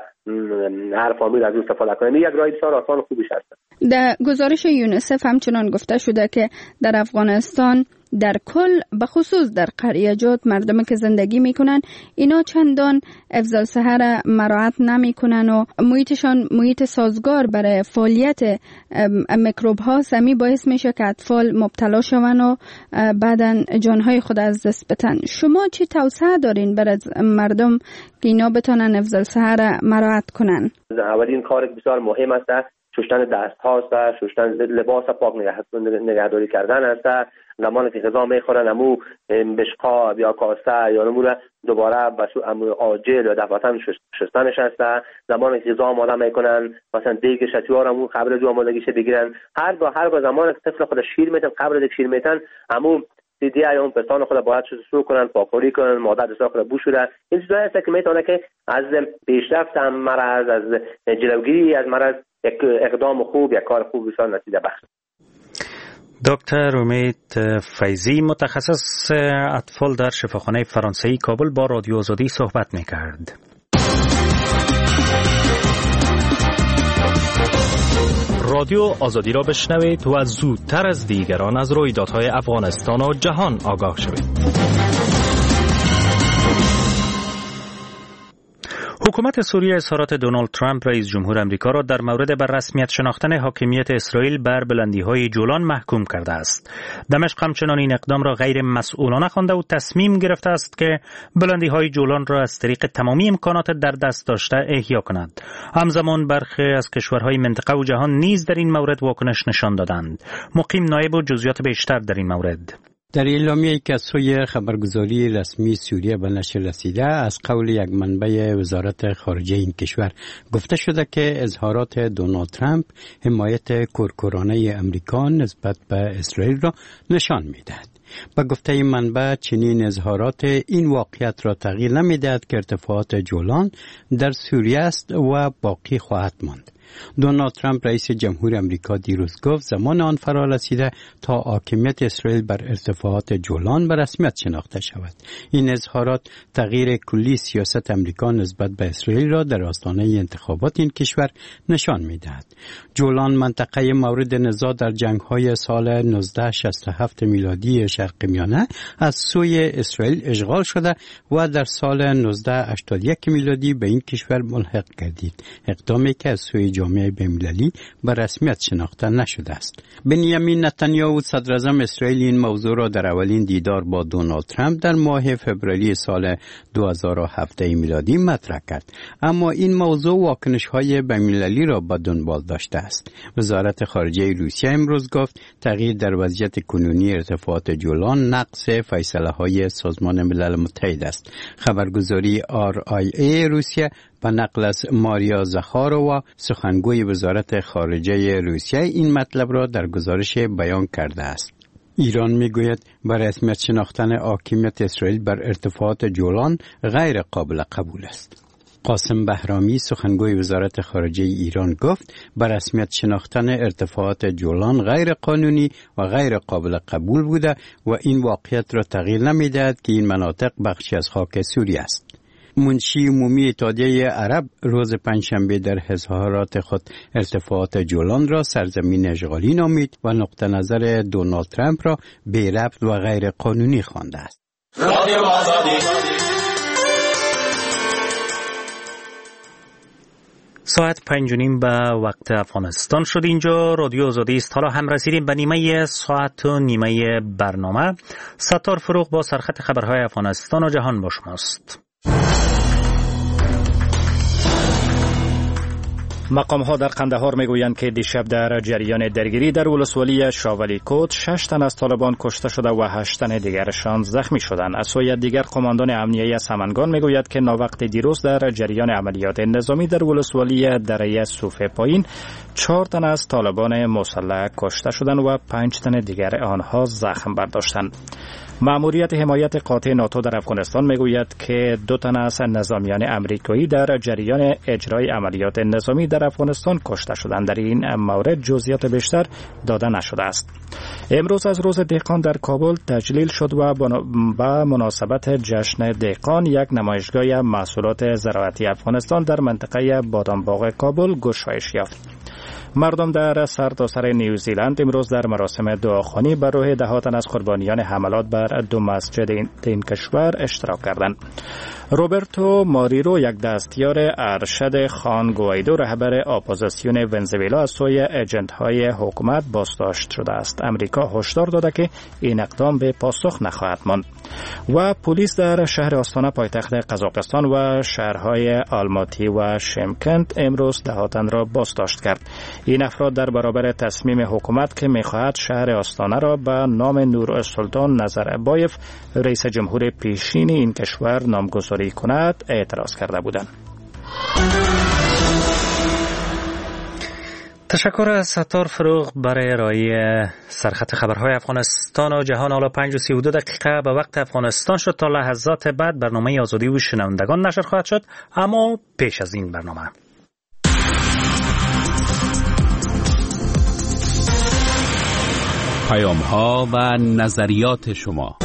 D: هر فامیل از استفاده کنه. یک راه بسیار آسان و خوبیش هست.
E: در گزارش یونیسف همچنان گفته شده که در افغانستان در کل به خصوص در قریجات مردمی که زندگی میکنن اینا چندان افضل صحه مراعات نمیکنن و محیطشان محیط سازگار برای فعالیت میکروب ها سمی باعث میشه که اطفال مبتلا شون و بعدن جانهای خود از دست بدن. شما چی توصیه دارین برای مردم که اینا بتونن افضل صحه مراعات کنن؟
D: اولین کار بسیار مهم است شستن دست هاست، شستن لباس پاک نگهداری کردن است. زمانی که غذا میخورن امو بشقاب یا کاسه یا نمو دوباره بسو امو آجل یا دفعتاً شستنش است. زمانی که غذا آماده میکنن مثلا دیگ شتیار امو قبل از آمادگیش بگیرن. هر با هر با زمانی که طفل خود شیر میتن قبل از شیر میتن امو دیدی یا اون پستان خود باید شستشو کنن، پاکوری کنن، مادر دستان خود بوشوره. این چیزایی است که میتونه که از پیشرفت مرض، از جلوگیری از مرض یک اقدام خوب، یک کار خوب بسیار نتیجه بخش.
A: دکتر امید فیضی، متخصص اطفال در شفاخانه فرانسوی کابل، با رادیو آزادی صحبت میکرد.
K: رادیو آزادی را بشنوید و زودتر از دیگران از رویدادهای افغانستان و جهان آگاه شوید.
A: حکومت سوریه اظهارات دونالد ترامپ رئیس جمهور امریکا را در مورد بر رسمیت شناختن حاکمیت اسرائیل بر بلندی‌های جولان محکوم کرده است. دمشق همچنان این اقدام را غیر مسئولانه خوانده و تصمیم گرفته است که بلندی‌های جولان را از طریق تمامی امکانات در دست داشته احیا کند. همزمان برخی از کشورهای منطقه و جهان نیز در این مورد واکنش نشان دادند. مقیم نایب و جزئیات بیشتر در این مورد.
F: در اعلامیه‌ای که از سوی خبرگزاری رسمی سوریه به نشر رسیده از قول یک منبع وزارت خارجه این کشور گفته شده که اظهارات دونالد ترامپ حمایت کورکورانه امریکا نسبت به اسرائیل را نشان می‌دهد. با گفته این منبع چنین اظهارات این واقعیت را تغییر نمی‌دهد که ارتفاعات جولان در سوریه است و باقی خواهد ماند. دونالد ترامپ رئیس جمهور امریکا دیروز گفت زمان آن فرا رسیده تا حاکمیت اسرائیل بر ارتفاعات جولان به رسمیت شناخته شود. این اظهارات تغییر کلی سیاست امریکا نسبت به اسرائیل را در آستانه انتخابات این کشور نشان می‌دهد. جولان منطقه مورد نزاع در جنگ‌های سال نوزده شصت و هفت میلادی شرق میانه از سوی اسرائیل اشغال شده و در سال نوزده هشتاد و یک میلادی به این کشور ملحق گردید. اقدامی که از سوی جامعه بین‌المللی به رسمیت شناخته نشده است. بنیامین نتانیاهو صدر اعظم اسرائیل این موضوع را در اولین دیدار با دونالد ترامپ در ماه فوریه سال دو هزار و هفت میلادی مطرح کرد، اما این موضوع واکنش‌های بین‌المللی را به دنبال داشته است. وزارت خارجه روسیه امروز گفت تغییر در وضعیت کنونی ارتفاعات جولان نقض فیصله‌های سازمان ملل متحد است. خبرگزاری آر آی ای روسیه و نقل از ماریا زخاروا سخنگوی وزارت خارجه روسیه این مطلب را در گزارش بیان کرده است. ایران میگوید بر رسمیت شناختن حاکمیت اسرائیل بر ارتفاعات جولان غیر قابل قبول است. قاسم بهرامی سخنگوی وزارت خارجه ایران گفت به رسمیت شناختن ارتفاعات جولان غیر قانونی و غیر قابل قبول بوده و این واقعیت را تغییر نمی‌دهد که این مناطق بخشی از خاک سوریه است. منشی عمومی اتحادیه عرب روز پنجشنبه در اظهارات خود ارتفاعات جولان را سرزمین اشغالی نامید و نقطه نظر دونالد ترامپ را بی ربط و غیر قانونی خوانده است. رادیو آزادی.
A: ساعت پنج و نیم به وقت افغانستان شد. اینجا رادیو آزادی است. حالا هم رسیدیم به نیمه ساعت و نیمه برنامه. ستار فروغ با سرخط خبرهای افغانستان و جهان با شماست.
B: مقام ها در قندهار میگویند که دیشب در جریان درگیری در ولسوالی شاولی کود شش تن از طالبان کشته شده و هشت تن دیگرشان زخمی شدند. از سوی دیگر قماندان امنیه سمنگان میگوید که ناوقت دیروز در جریان عملیات نظامی در ولسوالی دره صوفه پایین چهار تن از طالبان مسلح کشته شدند و پنج تن دیگر آنها زخم برداشتند. مأموریت حمایت قاطع ناتو در افغانستان میگوید که دو تن از نظامیان امریکایی در جریان اجرای عملیات نظامی در افغانستان کشته شدند. در این مورد جزئیات بیشتر داده نشده است. امروز از روز دهقان در کابل تجلیل شد و به مناسبت جشن دهقان یک نمایشگاه محصولات زراعتی افغانستان در منطقه بادامباغ کابل گشایش یافت. مردم در سرتاسر نیوزیلند امروز در مراسم دعاخوانی بر روح ده ها تن از قربانیان حملات بر دو مسجد این کشور اشتراک کردند. روبرتو ماریرو، یک دستیار ارشد خان گوایدو رهبر اپوزیسیون ونزوئلا، از سوی ایجنت‌های حکومت بازداشت شده است. امریکا هشدار داده که این اقدام به پاسخ نخواهد ماند. و پلیس در شهر آستانه پایتخت قزاقستان و شهرهای آلماتی و شمکنت امروز ده ها تن را بازداشت کرد. این افراد در برابر تصمیم حکومت که می‌خواهد شهر آستانه را به نام نورالسلطان نظربایف رئیس جمهور پیشین این کشور نامگذاری کند اعتراض کرده بودند.
A: تشکر از ستار فروغ برای ارائه سرخط خبرهای افغانستان و جهان. حالا پنج و سی و دو دقیقه به وقت افغانستان شد. تا لحظات بعد برنامه آزادی و شنوندگان نشر خواهد شد، اما پیش از این برنامه
L: پیام ها و نظریات شما.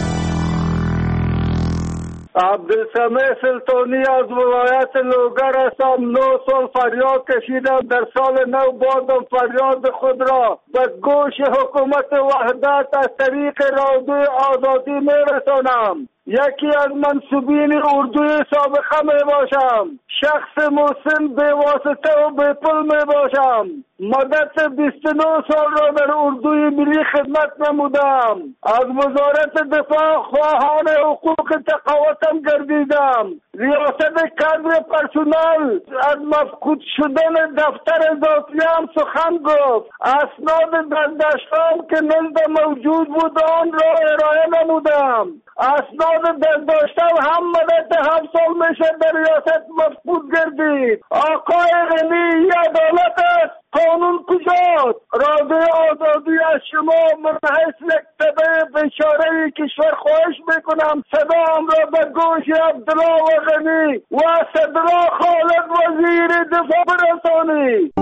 M: عبدالسمیع سلطانی از ولایت لوگر هستم. نو سال فریاد کشیدم، در سال نو بادم فریاد خود را به گوش حکومت وحدت از طریق رادیو آزادی میرسانم. یکی از منصوبین اردوی سابقه می باشم. شخص مسن به واسطه و به پول می باشم. مدت بیست و نه سال را در اردوی ملی خدمت نمودم. از وزارت دفاع خواهان حقوق تقاعدم گردیدم. ریاست کادر پرسنل از مفقود شدن دفتر ذاتیم سخن گفت. اسناد دستشان که نزد موجود بود آن را ارائه نمودم. اسناد دستم هم مدت هفت سال میشه در ریاست مفقود گردید. آقای غنی عدالت است، قانون کجاست؟ رادیو آزادی از شما من حیث یک تبع بشاره کشور خواهش میکنم صدام را به گوش عبدالله و غنی و صدرا خالد وزیر دفاع برسانید.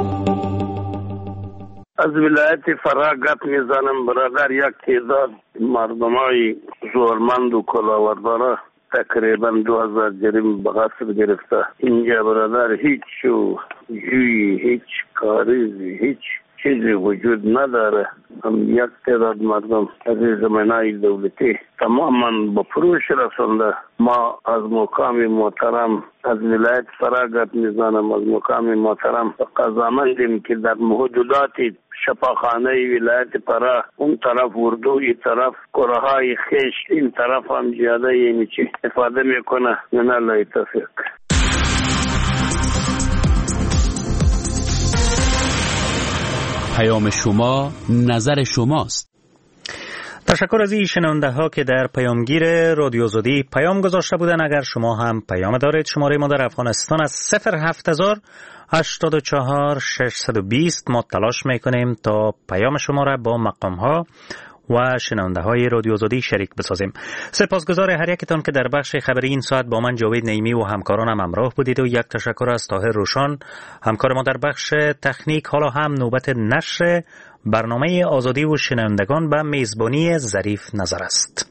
N: از ولایت فرا گپ میزنم برادر. یک تعداد مردمای زورمند و کلاوردارا تقریبا دو هزار جریم به غصب گرفته. اینجا برادر هیچ جوی، هیچ کاریزی، هیچ چیزی وجود نداره. هم یک تعداد مردم از زمینای دولتی تماما به فروش رسانده. ما از مقام محترم از ولایت فرا گپ میزنم، از مقام محترم قضامندیم که در حدودات شفاخانه ولایت فرا اون طرف اردو، این طرف کره خیش، این طرف هم زیاده یعنی چی استفاده میکنه. من الله توفیق.
L: پیام شما نظر شماست.
A: تشکر از این شنونده ها که در پیامگیر رادیو آزادی پیام گذاشته بودن. اگر شما هم پیام دارید، شماره ما در افغانستان از صفر هفت هزار هشتاد و چهار ششصد و بیست. ما تلاش میکنیم تا پیام شما را با مقام ها و شنونده های رادیو آزادی شریک بسازیم. سپاسگزار هر یکتان که در بخش خبری این ساعت با من جاوید نعیمی و همکارانم همراه بودید و یک تشکر از طاهر روشان همکار ما در بخش تکنیک. حالا هم نوبت نشر برنامه آزادی و شنوندگان به میزبانی ظریف نظر است.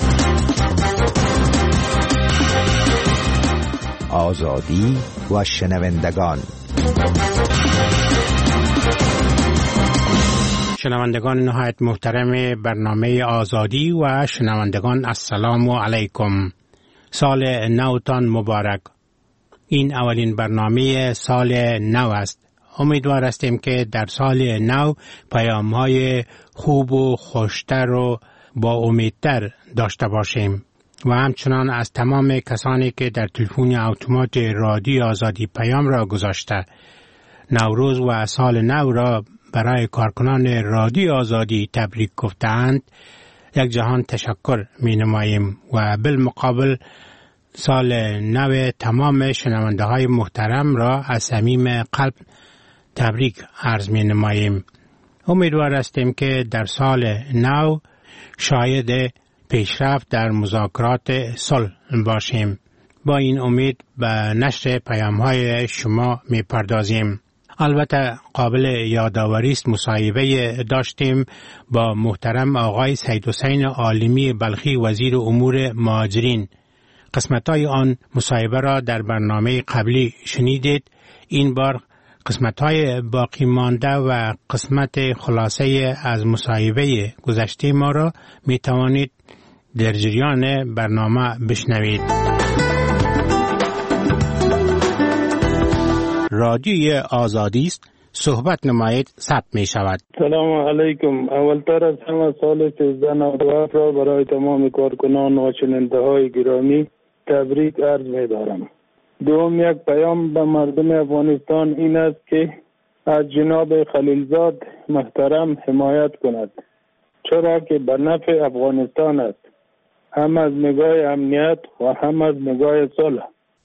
O: آزادی و شنوندگان.
P: شنوندگان نهایت محترم برنامه آزادی و شنوندگان، السلام علیکم. سال نوتان مبارک. این اولین برنامه سال نو است. امیدوار هستیم که در سال نو پیام‌های خوب و خوشتر و با امیدتر داشته باشیم و همچنان از تمام کسانی که در تلفن اتومات رادیو آزادی پیام را گذاشته نوروز و سال نو را برای کارکنان رادیو آزادی تبریک گفتند یک جهان تشکر می نماییم و بالمقابل سال نو تمام شنونده های محترم را از صمیم قلب تبریک عرض می نماییم. امیدوار هستیم که در سال نو شاهد پیشرفت در مذاکرات صلح باشیم. با این امید به نشر پیام های شما می پردازیم. البته قابل یادآوری است مصاحبه داشتیم با محترم آقای سید حسین عالمی بلخی وزیر امور مهاجرین. قسمت‌های آن مصاحبه را در برنامه قبلی شنیدید. این بار قسمت‌های باقی مانده و قسمت خلاصه از مصاحبه گذشته ما را می توانید در جریان برنامه بشنوید. رادیوی آزادی است، صحبت نمایید، ثبت می شود.
Q: سلام علیکم. اولتر از همه سال سیزده نود و هفت را برای تمام کارکنان و شنونده های گرامی تبریک عرض می دارم. دوم یک پیام به مردم افغانستان این است که از جناب خلیلزاد محترم حمایت کند، چرا که به نفع افغانستان است، هم از نگاه امنیت و هم از نگاه صلح.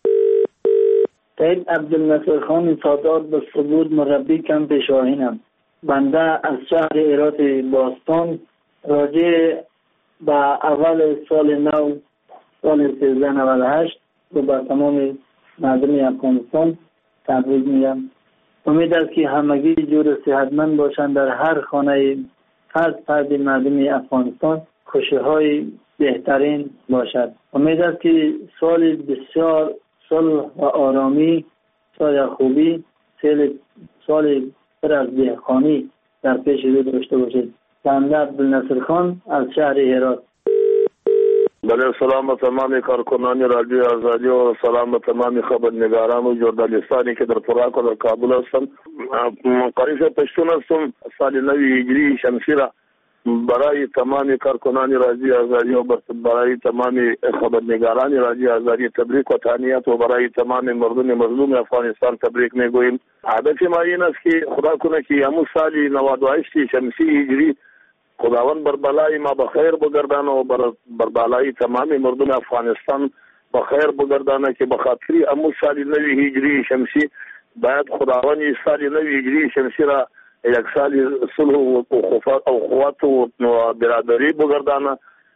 R: سید عبدالنصر خان سادات به ثبوت مربی کمپ شاهینم. بنده از شهر هرات باستان راجع به اول سال نو سال سیزده نود و هشت و به تمام مردم افغانستان تبریک میگم. امید است که همگی جور صحتمند باشند، در هر خانه هر فرد مردم افغانستان خوشی‌های بهترین باشد. امید است که سال بسیار صلح و آرامی، سال خوبی، سال سال پر از دهقانی در پیش رو داشته باشید. بنده عبدالنصر خان از شهر هرات.
N: بله، سلام به تمام کارکنان رادیو آزادی و سلام به تمام خبرنگاران و ژورنالیستانی که در پراک و در کابل هستند. قریش پشتون هستم. سال نوی هجری شمسی را برای تمام کارکنان رادیو آزادی و برای تمام خبرنگاران رادیو آزادی تبریک و تهنیت و برای تمام مردم مظلوم افغانستان تبریک میگوییم. هدف ما این است که خدا کنه که همون سال نود و هشت شمسی هجری خداوند بر بالای ما بخیر بگردانه و بر, بر بالای تمام مردم افغانستان بخیر بگردانه که بخاطری همون سال نوی هجری شمسی باید خداوند سال نوی هجری شمسی را یک سال صلح و قوت و برادری بگردانه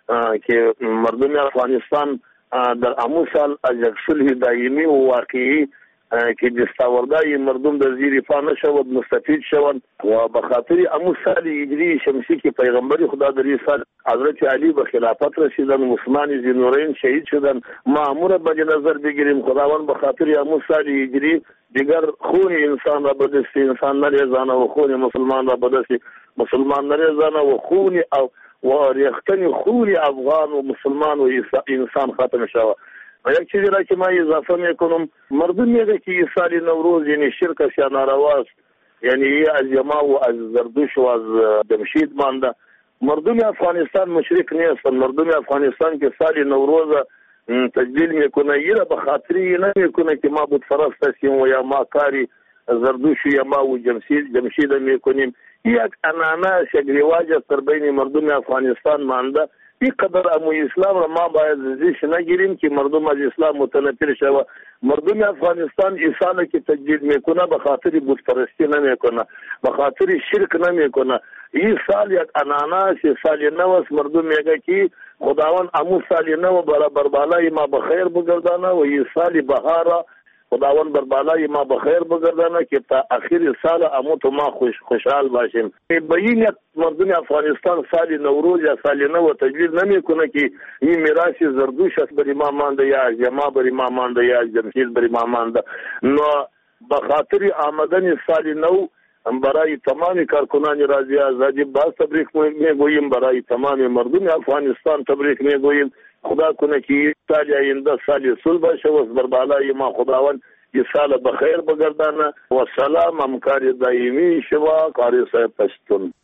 N: که مردم افغانستان در همون سال از یک صلح دائمی و واقعی که دستاوردهای مردم در زیر پا نشود مستفید شوند و بخاطر همون سال هجری شمسی که پیغمبر خدا در این سال حضرت علی به خلافت رسیدن، عثمان ذوالنورین شهید شدن، مأمور به نظر بگیریم خداوند بخاطر همون سال هجری دیگر خون انسان را به دست انسان نریزانه و خون مسلمان را به دست مسلمان نریزانه و خون و ریختن خون افغان و مسلمان و انسان ختم شود. و یک چیزی را که ما اضافه میکنم، مردم میگه که این سال نوروز یعنی شرک است یا ناروا است، یعنی از یما و از زردوش و از جمشید مانده. مردم افغانستان مشرک نیستند. مردم افغانستان که سال نوروز تجلیل میکنه یه را به خاطری نمیکنه که ما بود فرست هستیم و یا ما کاری زردوش یا ما و جمشید جمشید میکنیم. یک انانه یک رواج است در بین مردم افغانستان مانده. قدر امو اسلام را ما باید زیش نگیریم که مردم از اسلام متنفر شود. مردم افغانستان اسلام که تجدید میکنه به خاطر بت پرستی نمیکنه، به خاطر شرک نمیکنه. این سال یک اناناس سال نو است، مردم میگه که خداوند امو سال نو برابر بالای ما بخیر بگردانه و این سال بهار خداوند بر بالای ما بخیر بگردانه که تا اخیر سال امو تو ما خوش خوشحال باشیم. به این مردم افغانستان سال نوروز یا سال نو تجدید نمیکنه که این میراث زردوش است بر ما مانده یا جما بر ما مانده یا جمشید بر ما مانده. نو به خاطر آمدن سال نو برای تمام کارکنان راضی آزادی باز تبریک میگوییم، برای تمام مردم افغانستان تبریک میگوییم. خدا کنه که سال آینده سال صلح باشه و بر بالای ما خداوند این سال بخیر بگردانه و سلام همکار دائمی شما قاری صاحب پشتون.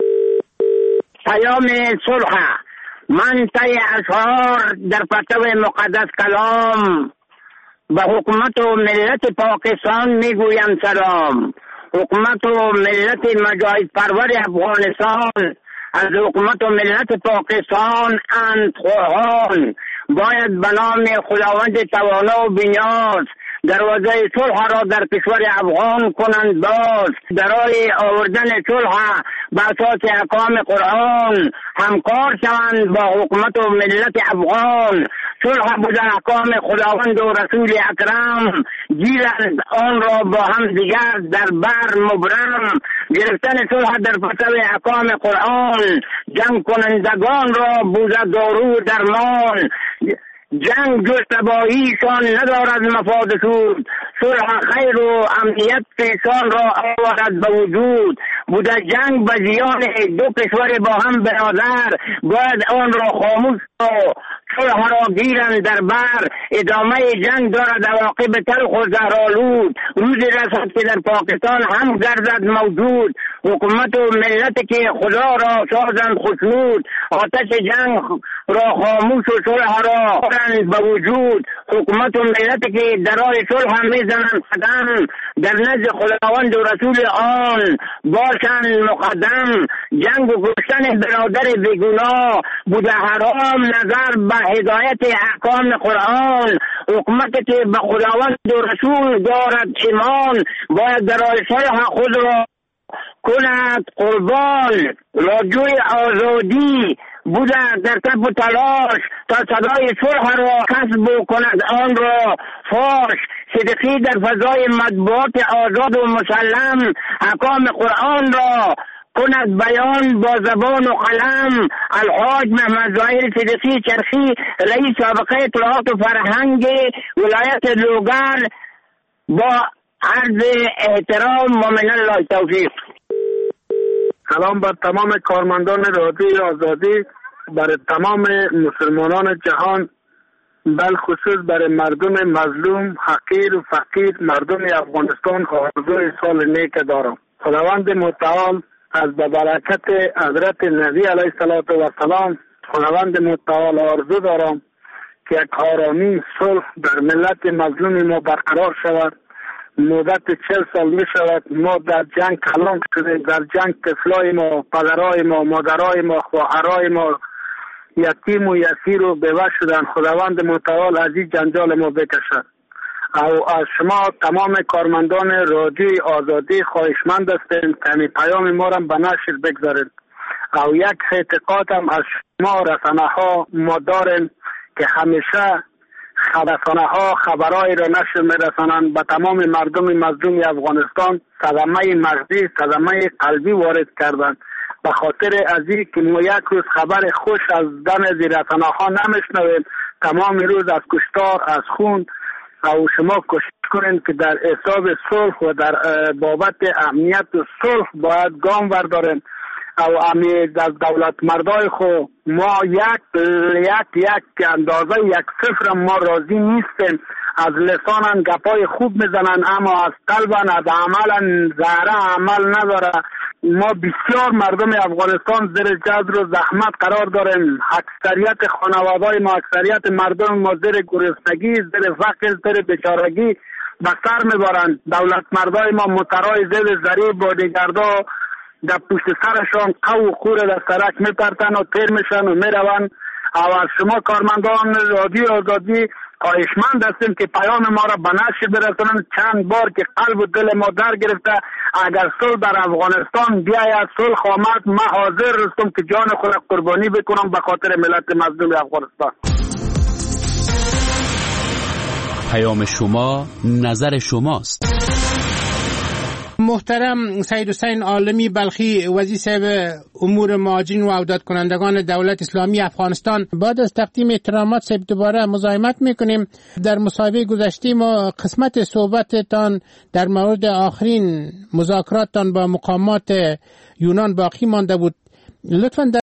S: پیام صلح. من طی اشعار در پرتو مقدس کلام به حکومت و ملت پاکستان میگویم سلام. حکومت و ملت مجاهد پرور افغانستان از حکومت و ملت پاکستان اندخواهان باید به نام خداوند توانا و بی‌نیاز دروازه صلح را در کشور افغان کنند باز. برای آوردن صلح به اساس احکام قرآن همکار شوند با حکومت و ملت افغان. صلح بود احکام خداوند و رسول اکرم، گیرند آن را با هم دیگر در بر مبرم. گرفتن صلح در پرتو احکام قرآن جنگ کنندگان را بود دارو درمان. جنگ جز تباهیشان ندارد مفاد سود، صلح خیر و امنیت پیشان را آورد به وجود. بوده جنگ به زیان دو کشور با هم برادر، باید آن را خاموش و صلح را گیرند در بر. ادامه جنگ دارد عواقب تلخ و زهرآلود، روزی رسد که در پاکستان هم گردد موجود. حکومت و ملت که خدا را سازند خشنود، آتش جنگ را خاموش و صلح را آورند به وجود. حکومت و ملت که درای صلح میزنند قدم، در نزد خداوند و رسول آن باشند مقدم. جنگ و کشتن برادر بیگناه بوده حرام نظر به هدایت احکام قرآن. حکومت که به خداوند و رسول دارد ایمان، باید درای صلح خود را کند قربان. راجوی آزادی بوده در کف و تلاش تا صدای صلح را کسب کند آن را فاش. صدقی در فضای مطبوعات آزاد و مسلم، احکام قرآن را کند بیان با زبان و قلم. الحاج محمد ظاهر صدقی چرخی، رئیس سابقه اطلاعات و فرهنگ ولایت لوگر، با عرض احترام و من الله توفیق.
Q: سلام بر تمام کارمندان رادیوی آزادی، برای تمام مسلمانان جهان، بل خصوص برای مردم مظلوم، حقیر و فقیر مردم افغانستان آرزوی سال نیک دارم. خداوند متعال از برکت حضرت نبی علیه السلام، خداوند متعال آرزو دارم که یک آرامی صلح در ملت مظلوم ما برقرار شود. مدت چل سال می شود ما در جنگ کلان شده، در جنگ طفلای ما، پدرای ما، مادرای ما، خواهرای ما یتیم و یسیر و بیوه شدن. خداوند متعال از این جنجال ما بکشد. او از شما تمام کارمندان رادیوی آزادی خواهشمند هستیم که این پیام ما را به نشر بگذارید. او یک اعتقادم از شما رسانه ها ما داریم که همیشه رسانه ها خبرهای را نشر میرسانند به تمام مردم مظلوم افغانستان. صدمه مغزی، صدمه قلبی وارد کردند. به خاطر از این که ما یک روز خبر خوش از دم از رسانه ها نمیشنویم، تمام روز از کشتار، از خون. او شما کوشش کنید که در حساب صلح و در بابت امنیت و صلح باید گام برداریم. او امید از دولت مردای خو ما یک یک یک اندازه یک صفر ما راضی نیستیم. از لسانن گپای خوب میزنن اما از قلبن از عملن ذره عمل نداره. ما بسیار مردم افغانستان زیر جذر و زحمت قرار داریم. اکثریت خانواده‌های ما، اکثریت مردم ما زیر گرسنگی، زیر فقر، زیر بیچارگی به سر میبرند. دولت مردای ما مترای زیر ضریب بادیگردا در پشت سرشان قو و خور در سرک میپرتن و تیر میشن و میروند.
T: و از شما کارمندان رادیو آزادی خواهشمند هستیم که پیام ما را به نشر برسانند. چند بار که قلب و دل ما در گرفته، اگر صلح در افغانستان بیاید، صلح آمد، من حاضر هستم که جان خود قربانی بکنم به خاطر ملت مظلوم افغانستان.
L: پیام شما نظر شماست.
P: محترم سید حسین عالمی بلخی، وزیر صاحب امور مهاجرین و عودت کنندگان دولت اسلامی افغانستان، بعد از تقدیم احترامات صاحب دوباره مزاحمت میکنیم. در مصاحبه گذشته ما قسمت صحبتتان در مورد آخرین مذاکراتتان با مقامات یونان باقی مانده بود. لطفاً